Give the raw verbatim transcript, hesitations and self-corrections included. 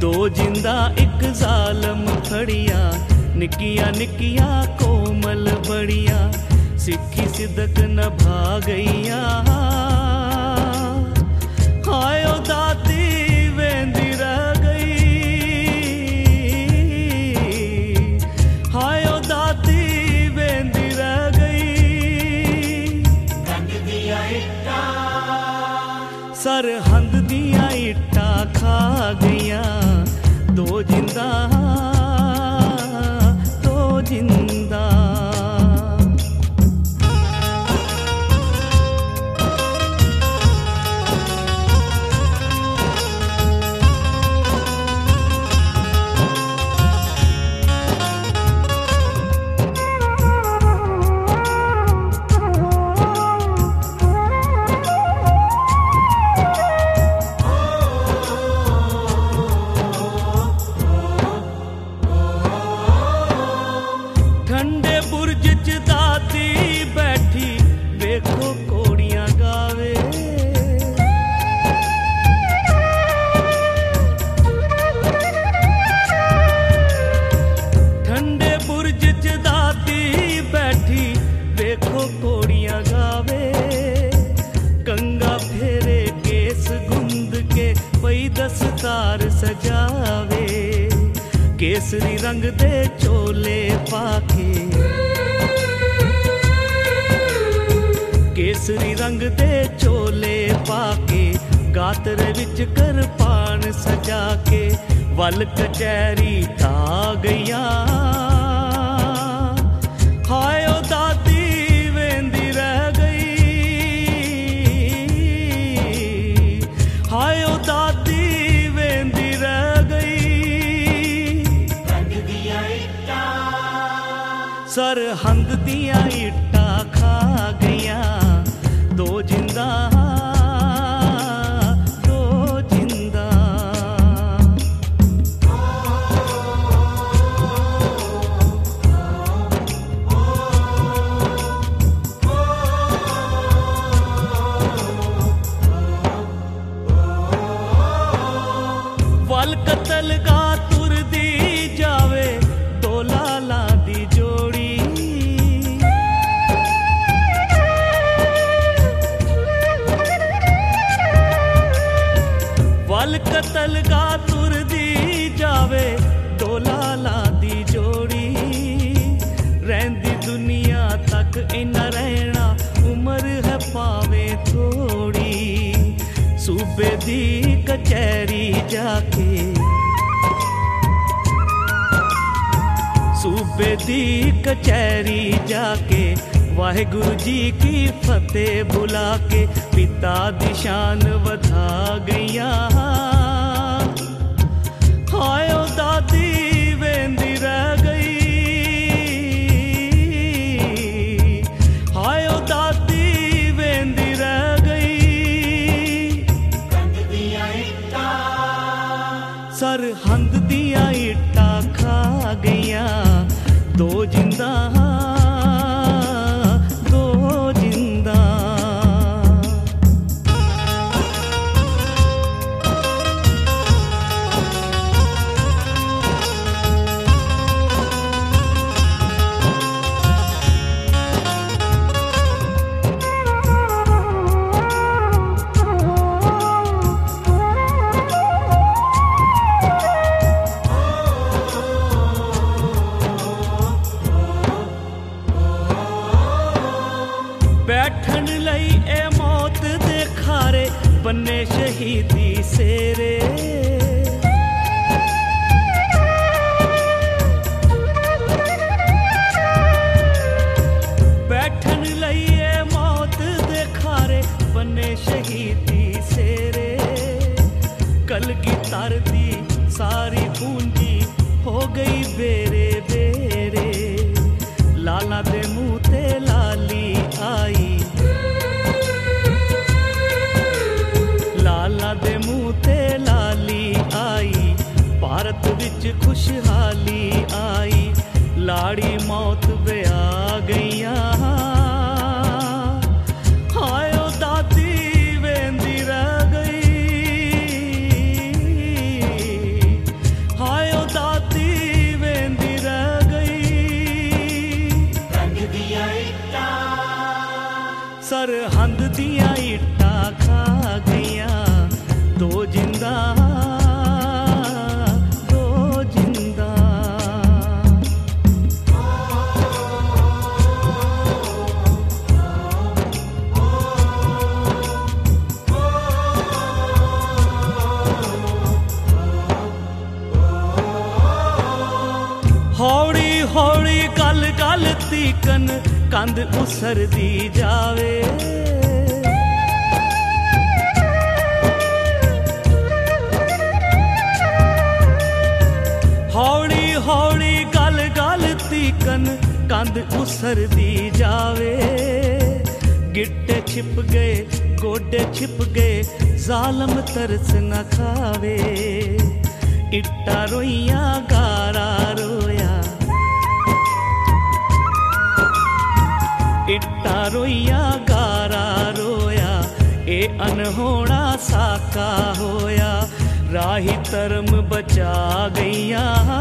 दो जिंदा एक जालम खड़िया, निकिया निकिया कोमल बड़िया, सिक्खी सिदक नभा गईया। हाय ओ दाती वेंदी रह गई, हाय ओ दाती वेंदी रह गई। सरहंद दिया इट्टा खा गईया, दो जिंदा दो जिंदा। ठंडे बुर्ज च दाती बैठी, देखो कोड़ियां गावे। ठंडे बुर्ज च दाती बैठी, देखो कोड़ियां गावे। कंगा फेरे केस गुंद के, पई दस्तार सजावे। केसरी रंग दे चोले पाके, केसरी रंग दे चोले पाके, गातरे विच करपान सजा के, वल कचैरी ता गईया। हाय ओ दाती वेंदी रह गई, हाय ओ दाती वेंदी रह गई। सरहंद दिया इट्टा खा गईया, दो जिंदा दो जिंदा। वल कतल गा तुर दी जावे, दो लाला दी जोड़ी। वल कतल गा तुर दी जावे, दो लाला दी जोड़ी। रहंदी दुनिया तक इना रहना, उम्र है पावे थोड़ी। सूबे दी कचैरी जाके, सूबे दी कचैरी जाके, वाहिगुरु जी की फतेह बुला के, पिता दी शान वधा गईया। हाय ओ दाती वेंदी रह गई, हाय ओ दाती वेंदी रह गई। सरहंद दिया इट्टा खा गईया, दो जिंदा दो जिंदा। बैठन लई ए मौत दे खारे, बन्ने शहीदी सेरे। बैठन लई ए मौत दे खारे, बन्ने शहीदी सेरे। कलगीधर दी सारी पूंजी हो गई बेरे बेरे। लाला दे मुंह ते लाली आई, लाला दे मुंह ते लाली आई। भारत विच खुशहाली आई, लाड़ी मौत ब्याह गईया। हाय ओ दाती वेंदी रह गई, गल गल तीकन कंध उसर दी जावे। हौली हौली गल गल तीकन कंध उसर दी जावे। गिट्टे छिप गए गोडे छिप गए जालम तरस न खावे। इट्टा रोइया गारा रोया, इट्टा रोइया गारा रोया, ए अनहोना साका होया। राही धर्म बचा गईया